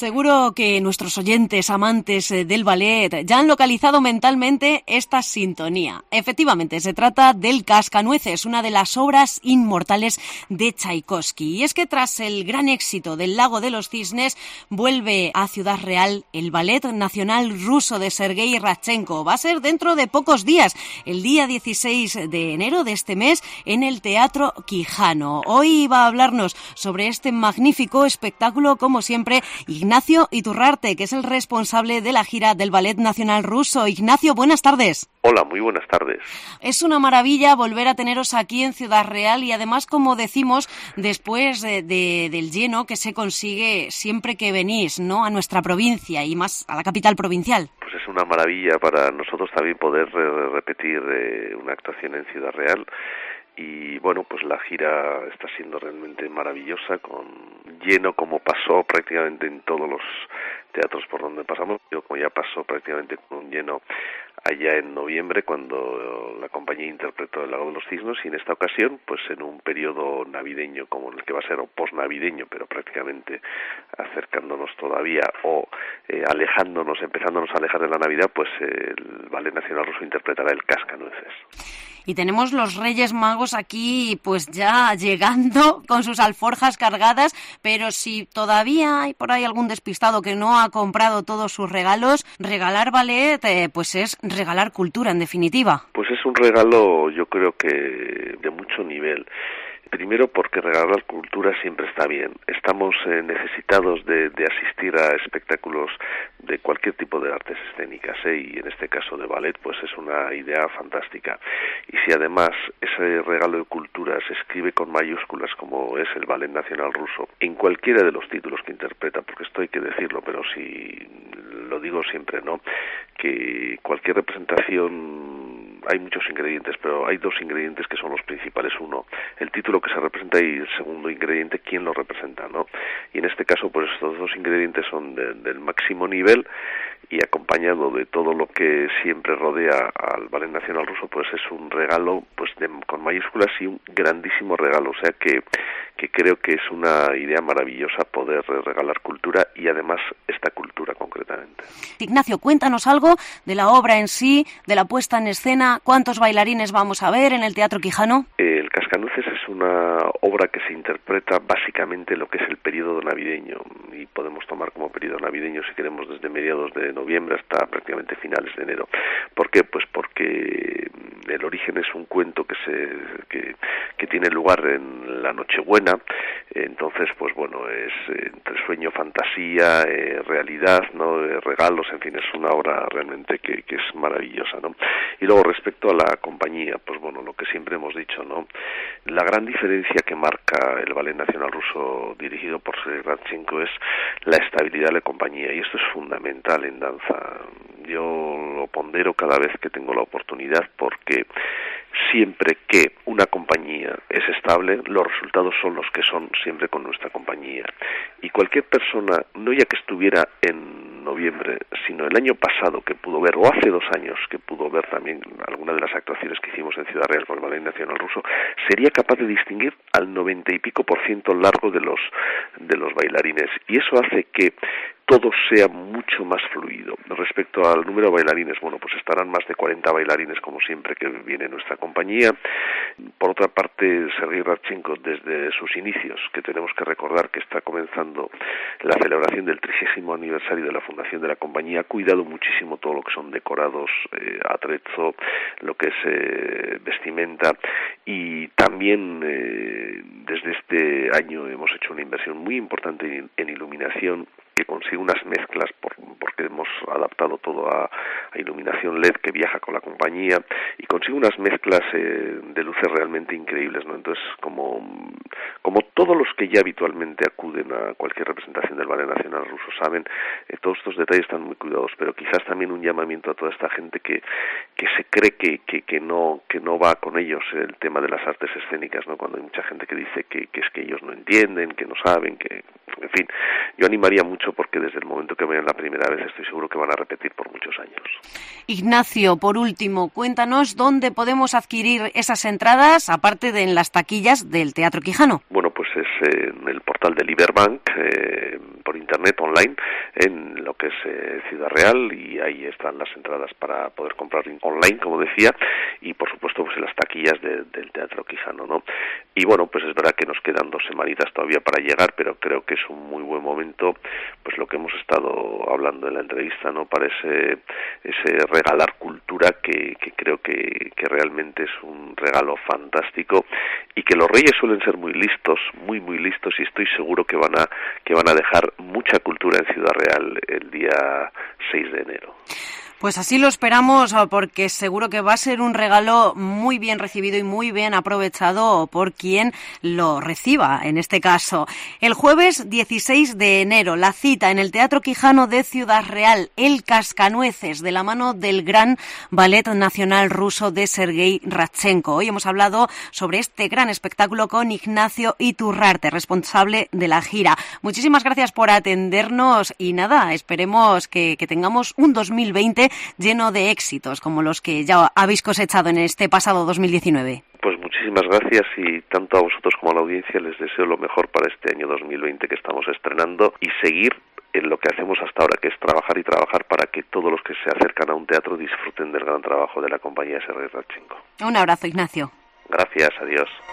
Seguro que nuestros oyentes amantes del ballet ya han localizado mentalmente esta sintonía. Efectivamente, se trata del Cascanueces, una de las obras inmortales de Tchaikovsky. Y es que tras el gran éxito del Lago de los Cisnes, vuelve a Ciudad Real el Ballet Nacional Ruso de Sergei Radchenko. Va a ser dentro de pocos días, el día 16 de enero de este mes, en el Teatro Quijano. Hoy va a hablarnos sobre este magnífico espectáculo, como siempre, Ignacio Iturrarte, que es el responsable de la gira del Ballet Nacional Ruso. Ignacio, buenas tardes. Hola, muy buenas tardes. Es una maravilla volver a teneros aquí en Ciudad Real y además, como decimos, después del lleno que se consigue siempre que venís, ¿no?, a nuestra provincia y más a la capital provincial. Pues es una maravilla para nosotros también poder repetir una actuación en Ciudad Real. Y bueno, pues la gira está siendo realmente maravillosa, con lleno como pasó prácticamente en todos los teatros por donde pasamos. Como ya pasó prácticamente con un lleno allá en noviembre, cuando la compañía interpretó El Lago de los Cisnes, y en esta ocasión, pues en un periodo navideño como el que va a ser, o posnavideño, pero prácticamente acercándonos todavía o alejándonos, empezándonos a alejar de la Navidad, pues el Ballet Nacional Ruso interpretará el Cascanueces. Y tenemos los Reyes Magos aquí pues ya llegando con sus alforjas cargadas, pero si todavía hay por ahí algún despistado que no ha comprado todos sus regalos, regalar ballet pues es regalar cultura en definitiva. Pues es un regalo, yo creo que de mucho nivel. Primero porque regalar cultura siempre está bien. Estamos necesitados de asistir a espectáculos de cualquier tipo de artes escénicas, y en este caso de ballet, pues es una idea fantástica. Y si además ese regalo de cultura se escribe con mayúsculas, como es el Ballet Nacional Ruso, en cualquiera de los títulos que interpreta, porque esto hay que decirlo, pero si lo digo siempre, ¿no?, que cualquier representación, hay muchos ingredientes, pero hay dos ingredientes que son los principales. Uno, el título que se representa, y el segundo ingrediente, quién lo representa, ¿no? Y en este caso, pues estos dos ingredientes son del máximo nivel, y acompañado de todo lo que siempre rodea al Ballet Nacional Ruso, pues es un regalo pues con mayúsculas, y un grandísimo regalo. O sea que creo que es una idea maravillosa poder regalar cultura, y además esta cultura concretamente. Ignacio, cuéntanos algo de la obra en sí, de la puesta en escena. ¿Cuántos bailarines vamos a ver en el Teatro Quijano? El Cascanueces es una obra que se interpreta básicamente lo que es el periodo navideño, y podemos tomar como periodo navideño, si queremos, desde mediados de noviembre hasta prácticamente finales de enero. ¿Por qué? Pues porque el origen es un cuento que tiene lugar en la Nochebuena. Entonces, pues bueno, es entre sueño, fantasía, realidad, ¿no?, regalos, en fin, es una obra realmente que es maravillosa, ¿no? Y luego, respecto a la compañía, pues bueno, lo que siempre hemos dicho, ¿no?, la gran diferencia que marca el Ballet Nacional Ruso dirigido por Sergei Radchenko es la estabilidad de la compañía, y esto es fundamental en danza. Yo lo pondero cada vez que tengo la oportunidad, porque siempre que una compañía es estable, los resultados son los que son siempre con nuestra compañía. Y cualquier persona, no ya que estuviera en noviembre, sino el año pasado que pudo ver, o hace 2 años que pudo ver también alguna de las actuaciones que hicimos en Ciudad Real con el Ballet Nacional Ruso, sería capaz de distinguir al 90 y pico % largo de los bailarines. Y eso hace que todo sea mucho más fluido. Respecto al número de bailarines, bueno, pues estarán más de 40 bailarines, como siempre que viene nuestra compañía. Por otra parte, Sergei Radchenko, desde sus inicios, que tenemos que recordar que está comenzando la celebración del 30º aniversario de la fundación de la compañía, ha cuidado muchísimo todo lo que son decorados, atrezzo, lo que es vestimenta, y también desde este año hemos hecho una inversión muy importante en iluminación, que consigue unas mezclas, porque hemos adaptado todo a iluminación LED que viaja con la compañía, y consigue unas mezclas de luces realmente increíbles, ¿no? Entonces, como todos los que ya habitualmente acuden a cualquier representación del Ballet Nacional Ruso saben, todos estos detalles están muy cuidados, pero quizás también un llamamiento a toda esta gente que se cree que no va con ellos el tema de las artes escénicas, ¿no? Cuando hay mucha gente que dice que es que ellos no entienden, que no saben, que, en fin, yo animaría mucho, porque desde el momento que vayan la primera vez estoy seguro que van a repetir por muchos años. Ignacio, por último, cuéntanos dónde podemos adquirir esas entradas, aparte de en las taquillas del Teatro Quijano. Bueno, pues es en el portal de Liberbank, por internet, online, en lo que es Ciudad Real, y ahí están las entradas para poder comprar online, como decía, y por supuesto pues en las taquillas del Teatro Quijano, ¿no? Y bueno, pues es verdad que nos quedan 2 semanitas todavía para llegar, pero creo que es un muy buen momento, pues lo que hemos estado hablando en la entrevista, ¿no? Para ese regalar cultura que creo que realmente es un regalo fantástico, y que los reyes suelen ser muy listos, muy listos, y estoy seguro que van a dejar mucha cultura en Ciudad Real el día 6 de enero. Pues así lo esperamos, porque seguro que va a ser un regalo muy bien recibido y muy bien aprovechado por quien lo reciba, en este caso. El jueves 16 de enero, la cita en el Teatro Quijano de Ciudad Real, El Cascanueces, de la mano del gran Ballet Nacional Ruso de Sergei Radchenko. Hoy hemos hablado sobre este gran espectáculo con Ignacio Iturrarte, responsable de la gira. Muchísimas gracias por atendernos y nada, esperemos que tengamos un 2020 lleno de éxitos como los que ya habéis cosechado en este pasado 2019. Pues muchísimas gracias, y tanto a vosotros como a la audiencia les deseo lo mejor para este año 2020 que estamos estrenando, y seguir en lo que hacemos hasta ahora, que es trabajar y trabajar para que todos los que se acercan a un teatro disfruten del gran trabajo de la compañía Sergei Radchenko. Un abrazo, Ignacio. Gracias, adiós.